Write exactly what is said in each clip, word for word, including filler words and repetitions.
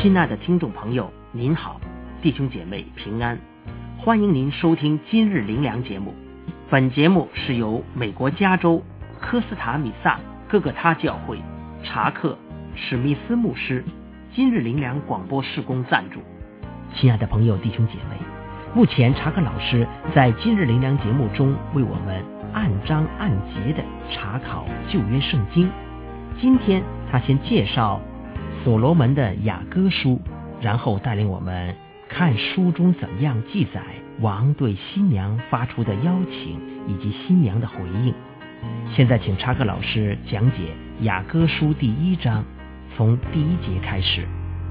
亲爱的听众朋友，您好，弟兄姐妹平安，欢迎您收听今日灵粮节目。本节目是由美国加州科斯塔米萨哥哥他教会查克史密斯牧师今日灵粮广播事工赞助。亲爱的朋友弟兄姐妹，目前查克老师在今日灵粮节目中为我们按章按节的查考旧约圣经。今天他先介绍所罗门的雅歌书，然后带领我们看书中怎么样记载王对新娘发出的邀请以及新娘的回应。现在请查克老师讲解雅歌书第一章，从第一节开始。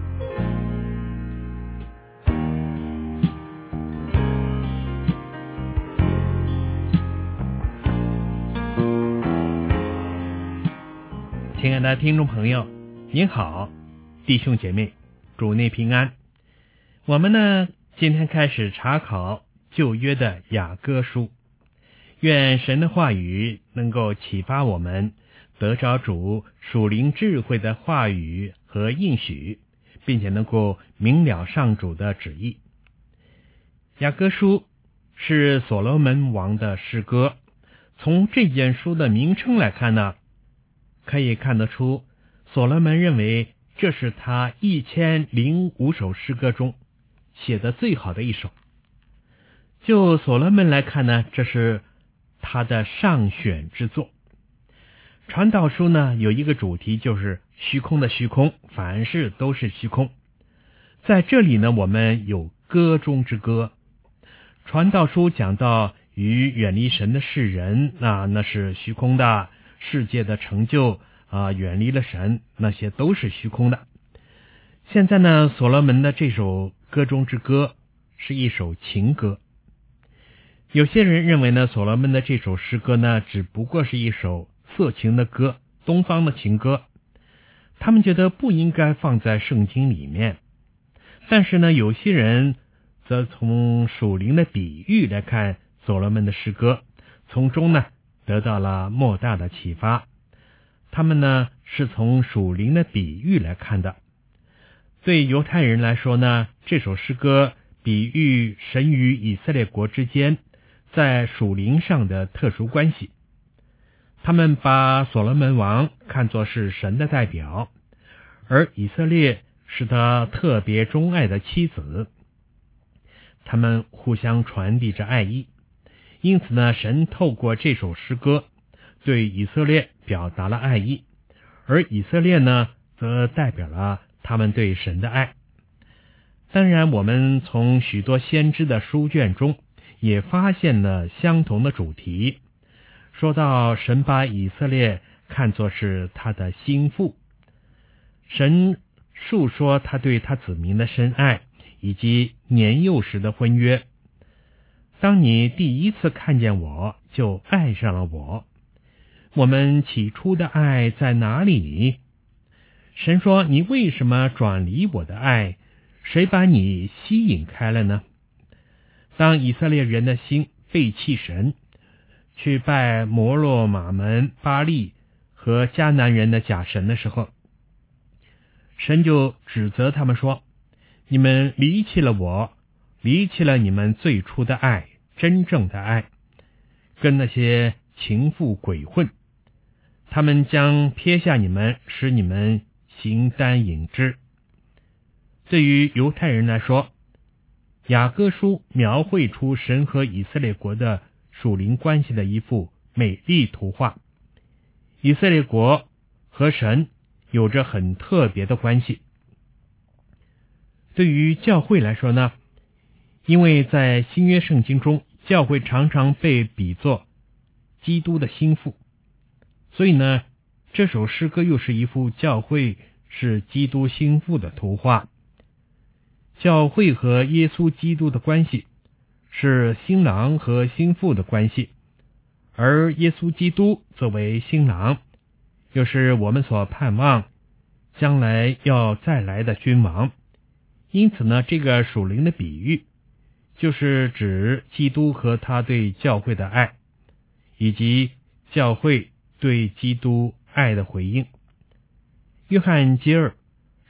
亲爱的听众朋友，您好，弟兄姐妹，主内平安。我们呢，今天开始查考旧约的雅歌书，愿神的话语能够启发我们，得着主属灵智慧的话语和应许，并且能够明了上主的旨意。雅歌书是所罗门王的诗歌，从这卷书的名称来看呢，可以看得出所罗门认为这是他一千零五首诗歌中写的最好的一首。就所罗门来看呢，这是他的上选之作。传道书呢有一个主题，就是虚空的虚空，凡事都是虚空。在这里呢，我们有歌中之歌。传道书讲到与远离神的世人，那那是虚空的，世界的成就啊，远离了神，那些都是虚空的。现在呢，所罗门的这首歌中之歌是一首情歌。有些人认为呢，所罗门的这首诗歌呢，只不过是一首色情的歌，东方的情歌，他们觉得不应该放在圣经里面。但是呢，有些人则从属灵的比喻来看所罗门的诗歌，从中呢得到了莫大的启发。他们呢是从属灵的比喻来看的。对犹太人来说呢，这首诗歌比喻神与以色列国之间在属灵上的特殊关系。他们把所罗门王看作是神的代表，而以色列是他特别钟爱的妻子。他们互相传递着爱意，因此呢，神透过这首诗歌对以色列表达了爱意，而以色列呢，则代表了他们对神的爱。当然，我们从许多先知的书卷中也发现了相同的主题，说到神把以色列看作是他的心腹，神述说他对他子民的深爱，以及年幼时的婚约。当你第一次看见我，就爱上了我。我们起初的爱在哪里？神说，你为什么转离我的爱？谁把你吸引开了呢？当以色列人的心背弃神，去拜摩洛、马门、巴利和迦南人的假神的时候，神就指责他们说，你们离弃了我，离弃了你们最初的爱，真正的爱，跟那些情妇鬼混，他们将撇下你们，使你们形单影只。对于犹太人来说，雅歌书描绘出神和以色列国的属灵关系的一幅美丽图画。以色列国和神有着很特别的关系。对于教会来说呢，因为在新约圣经中，教会常常被比作基督的心腹，所以呢，这首诗歌又是一幅教会是基督心腹的图画。教会和耶稣基督的关系是新郎和新妇的关系，而耶稣基督作为新郎，又是我们所盼望将来要再来的君王。因此呢，这个属灵的比喻就是指基督和他对教会的爱，以及教会对基督爱的回应。约翰基尔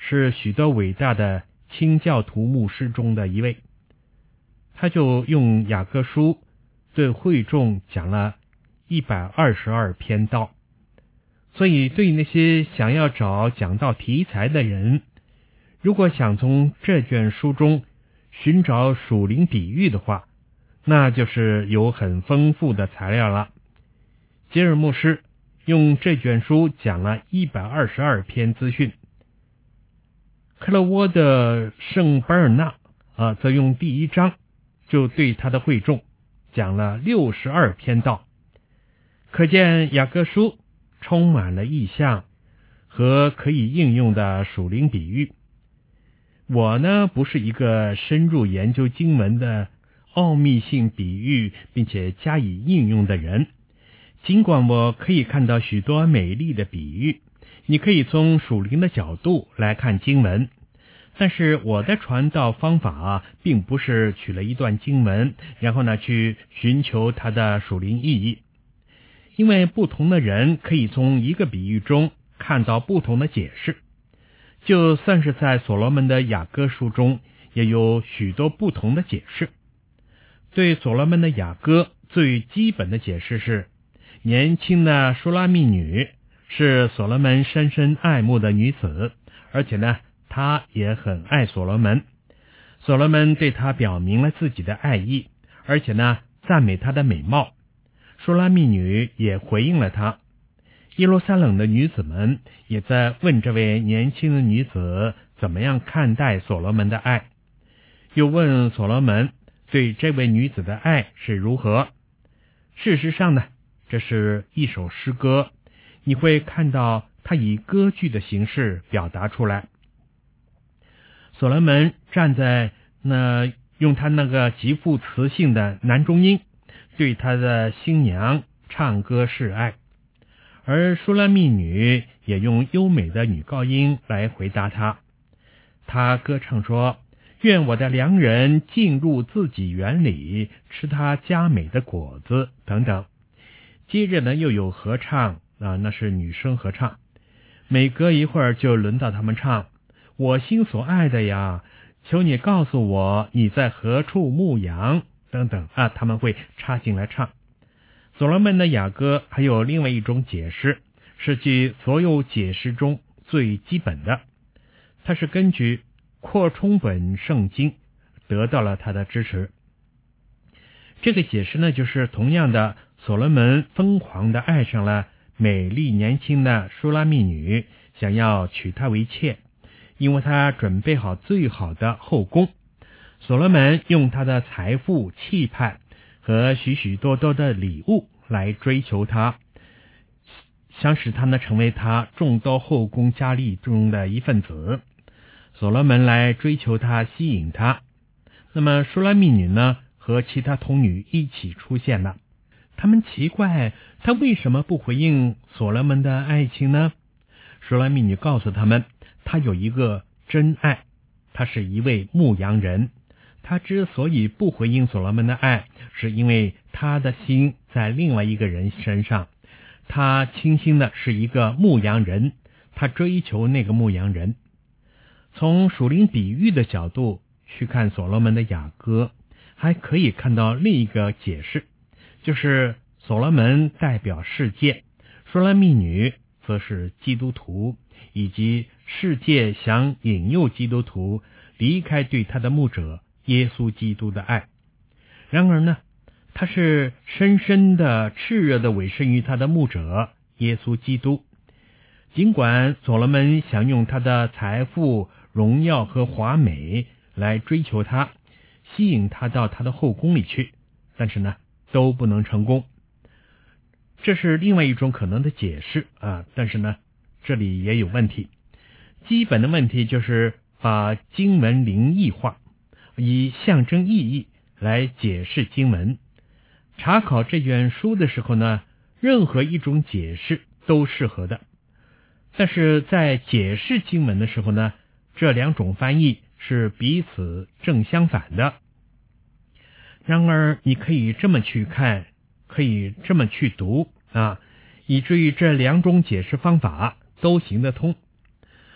是许多伟大的清教徒牧师中的一位，他就用雅各书对会众讲了一百二十二篇道。所以对那些想要找讲道题材的人，如果想从这卷书中寻找属灵比喻的话，那就是有很丰富的材料了。吉尔牧师用这卷书讲了一百二十二篇资讯，克勒沃的圣巴尔纳啊，则用第一章就对他的会众讲了六十二篇道。可见雅各书充满了意象和可以应用的属灵比喻。我呢，不是一个深入研究经文的奥秘性比喻并且加以应用的人，尽管我可以看到许多美丽的比喻，你可以从属灵的角度来看经文，但是我的传道方法啊，并不是取了一段经文，然后呢去寻求它的属灵意义。因为不同的人可以从一个比喻中看到不同的解释，就算是在所罗门的雅歌书中也有许多不同的解释。对所罗门的雅歌最基本的解释是，年轻的书拉密女是所罗门深深爱慕的女子，而且呢她也很爱所罗门。所罗门对她表明了自己的爱意，而且呢赞美她的美貌。书拉密女也回应了他。耶路撒冷的女子们也在问这位年轻的女子怎么样看待所罗门的爱，又问所罗门对这位女子的爱是如何。事实上呢，这是一首诗歌，你会看到它以歌剧的形式表达出来。所罗门站在那，用他那个极富磁性的男中音对他的新娘唱歌示爱，而书拉密女也用优美的女高音来回答他。他歌唱说，愿我的良人进入自己园里，吃他佳美的果子等等。接着呢又有合唱啊，那是女生合唱，每隔一会儿就轮到他们唱，我心所爱的呀，求你告诉我你在何处牧羊等等啊，他们会插进来唱。所罗门的雅歌还有另外一种解释，是据所有解释中最基本的，它是根据扩充本圣经得到了他的支持。这个解释呢，就是同样的，所罗门疯狂地爱上了美丽年轻的书拉密女，想要娶她为妾，因为他准备好最好的后宫。所罗门用他的财富、气派和许许多多的礼物来追求她，想使她呢成为他众多后宫佳丽中的一份子。所罗门来追求她，吸引她。那么书拉密女呢，和其他童女一起出现了。他们奇怪，她为什么不回应所罗门的爱情呢？书拉密女告诉他们，她有一个真爱，她是一位牧羊人。他之所以不回应所罗门的爱，是因为他的心在另外一个人身上。他倾心的是一个牧羊人，他追求那个牧羊人。从属灵比喻的角度去看所罗门的雅歌，还可以看到另一个解释，就是所罗门代表世界，书拉密女则是基督徒，以及世界想引诱基督徒离开对他的牧者耶稣基督的爱。然而呢，他是深深的炽热的委身于他的牧者耶稣基督。尽管所罗门想用他的财富、荣耀和华美来追求他，吸引他到他的后宫里去，但是呢都不能成功。这是另外一种可能的解释啊，但是呢这里也有问题。基本的问题就是把经文灵异化，以象征意义来解释经文。查考这卷书的时候呢，任何一种解释都适合的。但是在解释经文的时候呢，这两种翻译是彼此正相反的。然而你可以这么去看，可以这么去读啊，以至于这两种解释方法都行得通。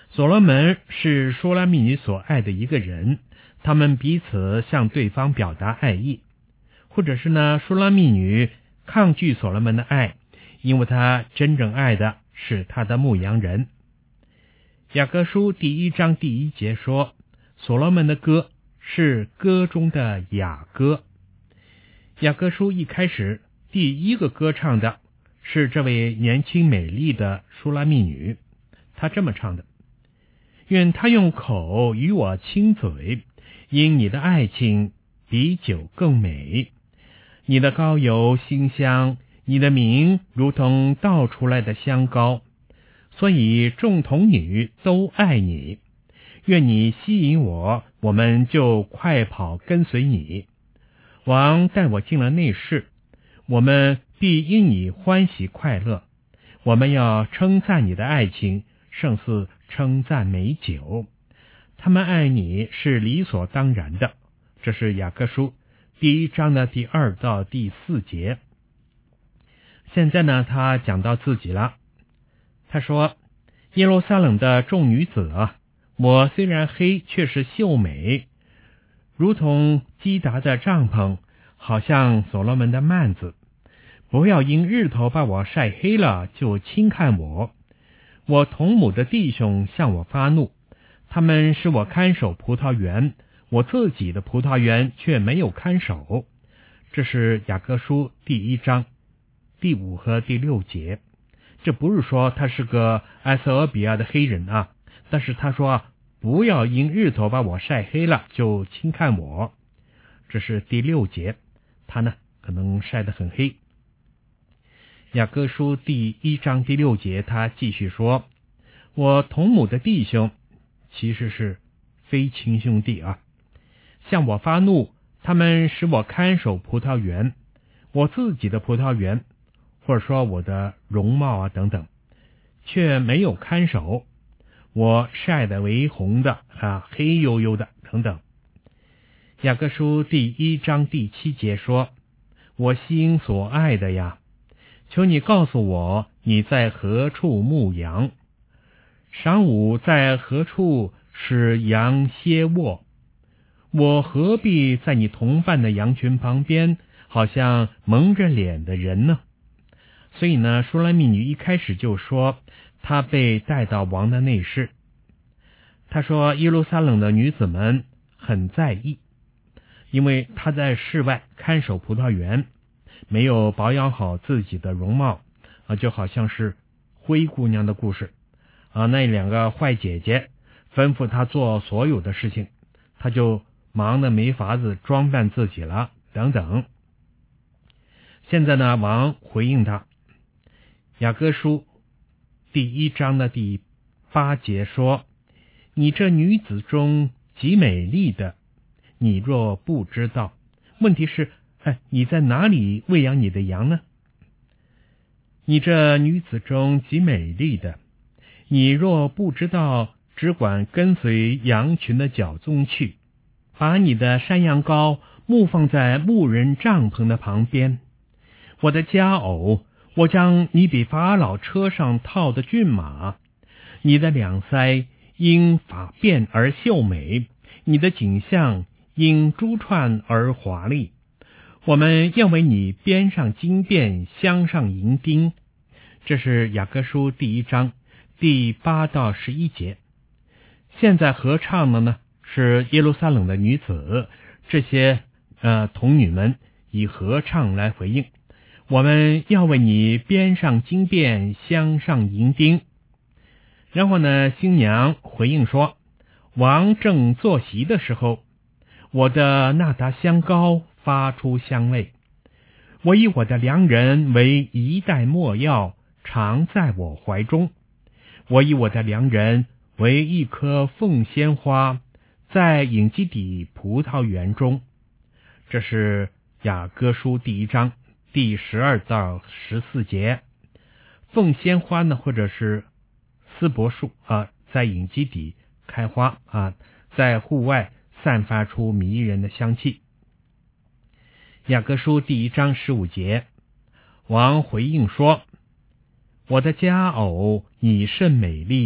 所罗门是书拉密女所爱的一个人，他们彼此向对方表达爱意，或者是呢，书拉密女抗拒所罗门的爱，因为他真正爱的是他的牧羊人。雅各书第一章第一节说，所罗门的歌是歌中的雅歌。雅各书一开始第一个歌唱的是这位年轻美丽的书拉密女，她这么唱的：愿他用口与我亲嘴，因你的爱情比酒更美，你的膏油馨香，你的名如同倒出来的香膏，所以众童女都爱你。愿你吸引我，我们就快跑跟随你。王带我进了内室，我们必因你欢喜快乐。我们要称赞你的爱情，胜似称赞美酒。他们爱你是理所当然的。这是雅各书第一章的第二到第四节。现在呢，他讲到自己了。他说，耶路撒冷的众女子啊，我虽然黑，却是秀美，如同基达的帐篷，好像所罗门的幔子。不要因日头把我晒黑了，就轻看我。我同母的弟兄向我发怒，他们使我看守葡萄园，我自己的葡萄园却没有看守。这是雅各书第一章第五和第六节。这不是说他是个埃塞俄比亚的黑人啊，但是他说不要因日头把我晒黑了就轻看我。这是第六节，他呢可能晒得很黑。雅各书第一章第六节，他继续说，我同母的弟兄其实是非亲兄弟啊，向我发怒，他们使我看守葡萄园，我自己的葡萄园，或者说我的容貌啊等等，却没有看守，我晒得为红的啊，黑黝黝的等等。雅各书第一章第七节说，我心所爱的呀，求你告诉我你在何处牧羊，晌午在何处使羊歇卧，我何必在你同伴的羊群旁边，好像蒙着脸的人呢？所以呢，书拉密女一开始就说她被带到王的内室。她说耶路撒冷的女子们很在意，因为她在室外看守葡萄园，没有保养好自己的容貌啊，就好像是灰姑娘的故事啊，那两个坏姐姐吩咐她做所有的事情，她就忙得没法子装扮自己了等等。现在呢，王回应她，雅各书第一章的第八节说，你这女子中极美丽的，你若不知道，问题是哎，你在哪里喂养你的羊呢？你这女子中极美丽的，你若不知道，只管跟随羊群的脚踪去，把你的山羊羔牧放在牧人帐篷的旁边。我的佳偶，我将你比法老车上套的骏马，你的两腮因发辫而秀美，你的颈项因珠串而华丽。我们要为你编上金辫，镶上银钉。这是雅各书第一章第八到十一节。现在合唱的呢是耶路撒冷的女子，这些呃童女们以合唱来回应，我们要为你编上金辫，镶上银钉。然后呢，新娘回应说，王正坐席的时候，我的那达香膏发出香味，我以我的良人为一袋没药，常在我怀中。我以我的良人为一棵凤仙花，在隐基底葡萄园中。这是雅各书第一章第十二到十四节。凤仙花呢，或者是丝柏树啊，在隐基底开花啊，在户外散发出迷人的香气。雅各书第一章十五节，王回应说，我的佳偶，你甚美丽，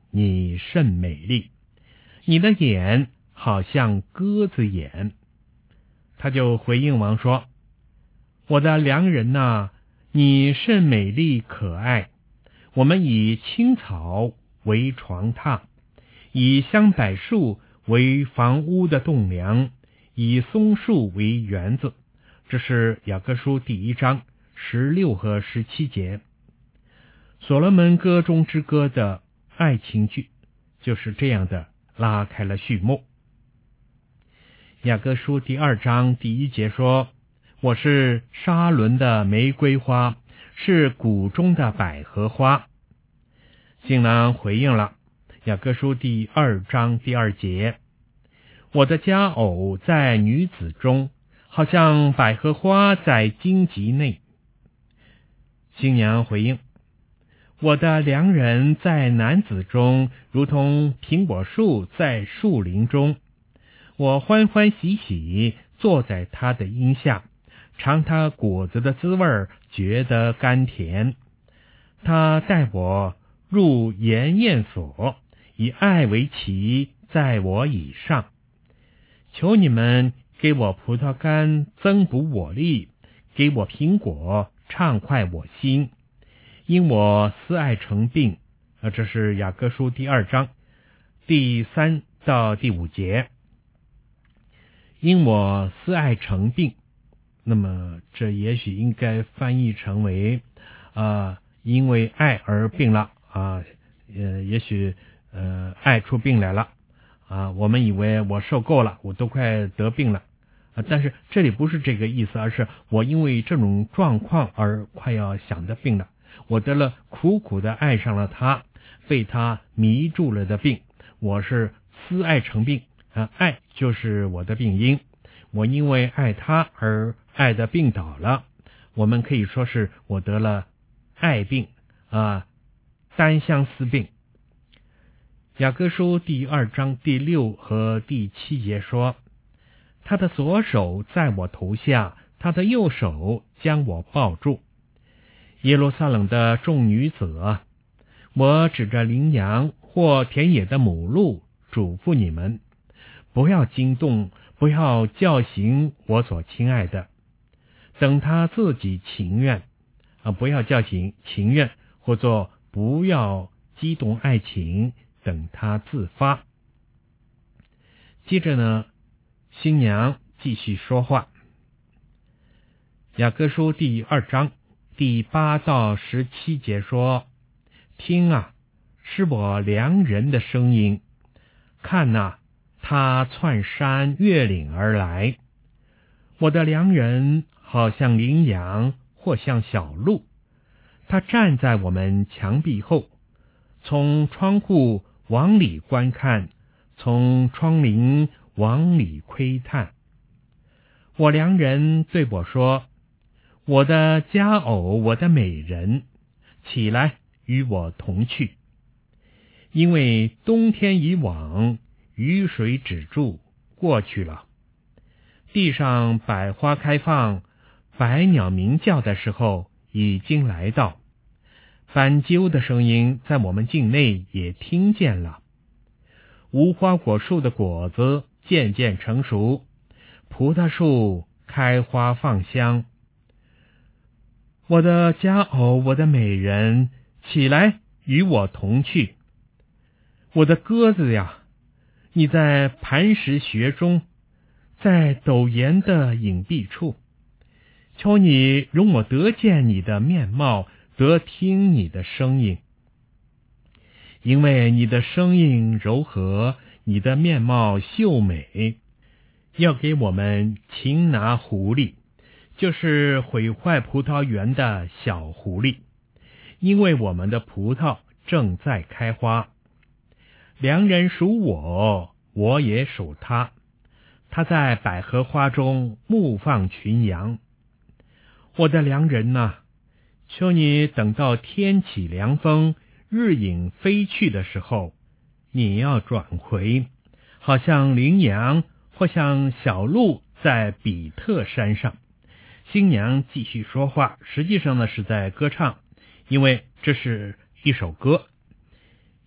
你甚美丽，你的眼好像鸽子眼。他就回应王说，我的良人哪，你甚美丽可爱，我们以青草为床榻，以香柏树为房屋的栋梁，以松树为园子。这是雅各书第一章十六和十七节。所罗门歌中之歌的爱情剧就是这样的拉开了序幕。雅各书第二章第一节说，我是沙伦的玫瑰花，是谷中的百合花。新郎回应了，雅各书第二章第二节，我的佳偶在女子中，好像百合花在荆棘内。新娘回应，我的良人在男子中，如同苹果树在树林中。我欢欢喜喜坐在他的荫下，尝他果子的滋味，觉得甘甜。他带我入筵宴所，以爱为旗，在我以上。求你们给我葡萄干，增补我力，给我苹果，畅快我心。因我思爱成病，啊，这是雅各书第二章第三到第五节。因我思爱成病，那么这也许应该翻译成为啊、呃，因为爱而病了啊，呃，也许呃爱出病来了啊，我们以为我受够了，我都快得病了啊，但是这里不是这个意思，而是我因为这种状况而快要想得病了，我得了苦苦的爱上了他，被他迷住了的病，我是思爱成病啊，爱就是我的病因，我因为爱他而爱的病倒了，我们可以说是我得了爱病啊，单相思病。雅各书第二章第六和第七节说，他的左手在我头下，他的右手将我抱住。耶路撒冷的众女子啊，我指着羚羊或田野的母鹿嘱咐你们，不要惊动，不要叫醒我所亲爱的，等他自己情愿啊，不要叫醒情愿，或作不要激动爱情，等他自发。接着呢，新娘继续说话。雅各书第二章第八到十七节说，听啊，是我良人的声音，看啊，他窜山越岭而来。我的良人好像羚羊，或像小鹿，他站在我们墙壁后，从窗户往里观看，从窗棂往里窥探。我良人对我说，我的佳偶，我的美人，起来与我同去。因为冬天已往，雨水止住，过去了。地上百花开放，百鸟鸣叫的时候已经来到。斑鸠的声音在我们境内也听见了。无花果树的果子渐渐成熟，葡萄树开花放香。我的佳偶，我的美人，起来与我同去。我的鸽子呀，你在磐石穴中，在陡岩的隐蔽处，求你容我得见你的面貌，得听你的声音。因为你的声音柔和，你的面貌秀美，要给我们擒拿狐狸，就是毁坏葡萄园的小狐狸，因为我们的葡萄正在开花。良人属我，我也属他，他在百合花中牧放群羊。我的良人哪，求你等到天起凉风，日影飞去的时候，你要转回，好像羚羊或像小鹿在比特山上。新娘继续说话，实际上呢是在歌唱，因为这是一首歌。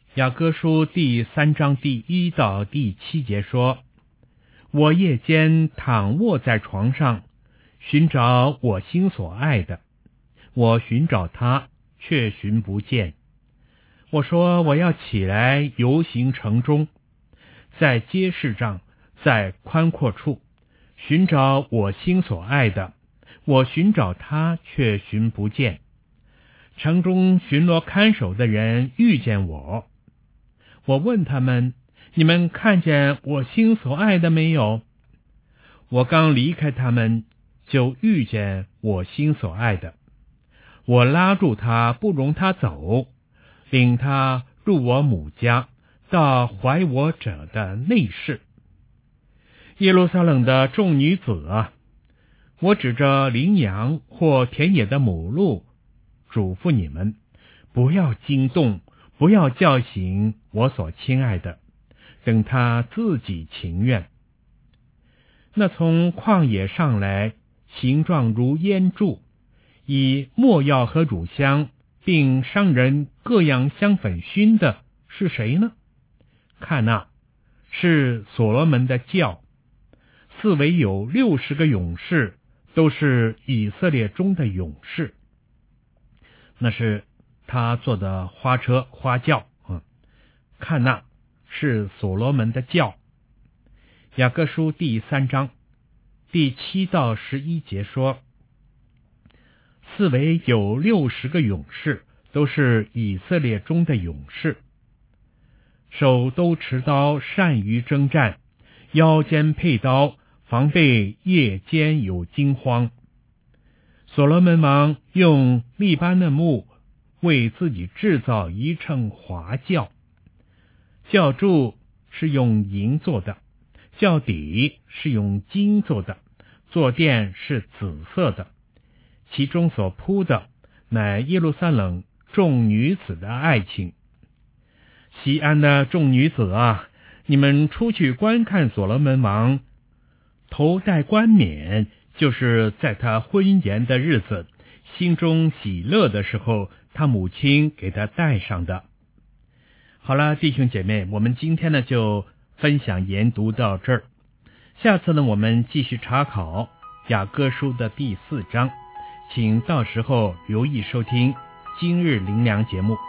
雅歌书第三章第一到第七节说，我夜间躺卧在床上，寻找我心所爱的，我寻找他，却寻不见。我说我要起来游行城中，在街市上，在宽阔处，寻找我心所爱的，我寻找他，却寻不见。城中巡逻看守的人遇见我，我问他们，你们看见我心所爱的没有？我刚离开他们，就遇见我心所爱的，我拉住他，不容他走，领他入我母家，到怀我者的内室。耶路撒冷的众女子啊，我指着羚羊或田野的母鹿嘱咐你们，不要惊动，不要叫醒我所亲爱的，等他自己情愿。那从旷野上来，形状如烟柱，以没药和乳香并商人各样香粉熏的是谁呢？看哪，是所罗门的轿，四围有六十个勇士，都是以色列中的勇士。那是他坐的花车花轿，嗯，看那是所罗门的轿。雅各书第三章第七到十一节说，四围有六十个勇士，都是以色列中的勇士，手都持刀，善于征战，腰间佩刀，防备夜间有惊慌。所罗门王用利巴嫩木为自己制造一乘华轿，轿柱是用银做的，轿底是用金做的，坐垫是紫色的，其中所铺的乃耶路撒冷众女子的爱情。西安的众女子啊，你们出去观看所罗门王头戴冠冕，就是在他婚宴的日子，心中喜乐的时候，他母亲给他戴上的。好了，弟兄姐妹，我们今天呢就分享研读到这儿。下次呢，我们继续查考雅歌书的第四章，请到时候留意收听今日灵粮节目。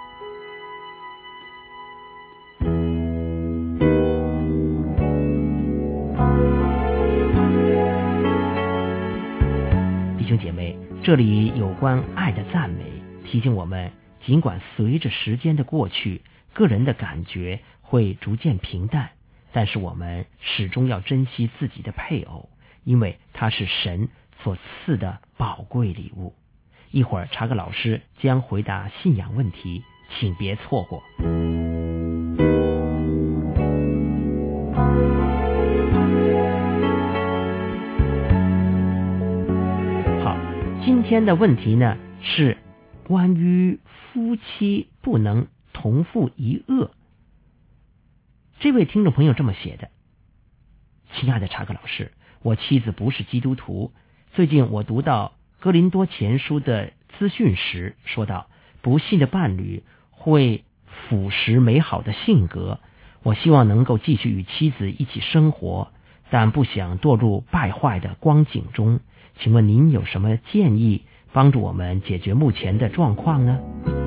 弟兄姐妹，这里有关爱的赞美，提醒我们，尽管随着时间的过去，个人的感觉会逐渐平淡，但是我们始终要珍惜自己的配偶，因为他是神所赐的宝贵礼物。一会儿查克老师将回答信仰问题，请别错过。好，今天的问题呢是关于夫妻不能同负一恶。这位听众朋友这么写的：亲爱的查克老师，我妻子不是基督徒，最近我读到哥林多前书的资讯时说到，不信的伴侣会腐蚀美好的性格。我希望能够继续与妻子一起生活，但不想堕入败坏的光景中。请问您有什么建议，帮助我们解决目前的状况呢？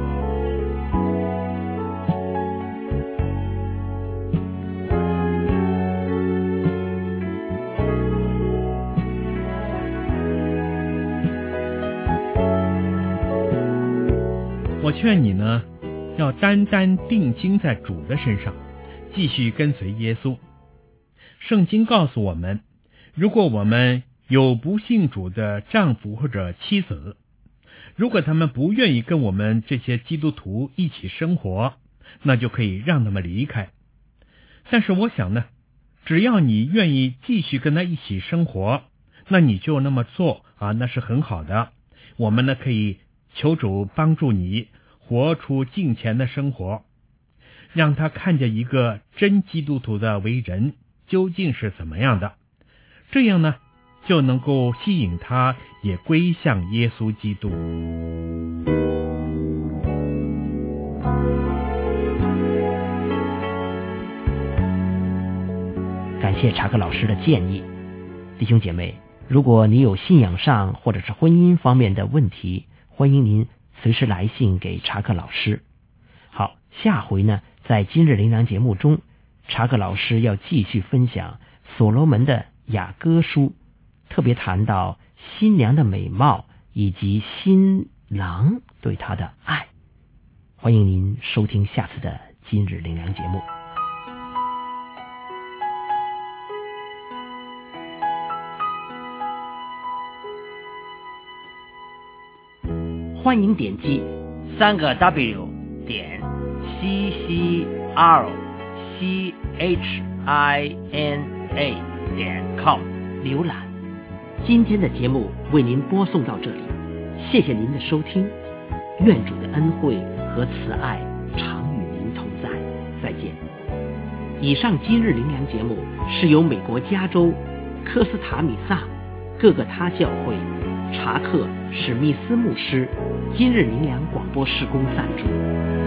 我劝你呢，要单单定睛在主的身上，继续跟随耶稣。圣经告诉我们，如果我们有不信主的丈夫或者妻子，如果他们不愿意跟我们这些基督徒一起生活，那就可以让他们离开。但是我想呢，只要你愿意继续跟他一起生活，那你就那么做啊，那是很好的。我们呢可以求主帮助你活出敬虔的生活，让他看见一个真基督徒的为人究竟是怎么样的，这样呢就能够吸引他也归向耶稣基督。 谢查克老师的建议。弟兄姐妹，如果你有信仰上或者是婚姻方面的问题，欢迎您随时来信给查克老师。好，下回呢，在今日灵粮节目中，查克老师要继续分享所罗门的雅歌书，特别谈到新娘的美貌以及新郎对她的爱。欢迎您收听下次的今日灵粮节目。欢迎点击三个 W 点 C C R C H I N A 点 com 浏览。今天的节目为您播送到这里，谢谢您的收听，愿主的恩惠和慈爱常与您同在，再见。以上今日灵粮节目是由美国加州科斯塔米萨各个他教会查克史密斯牧师今日灵粮广播事工赞助。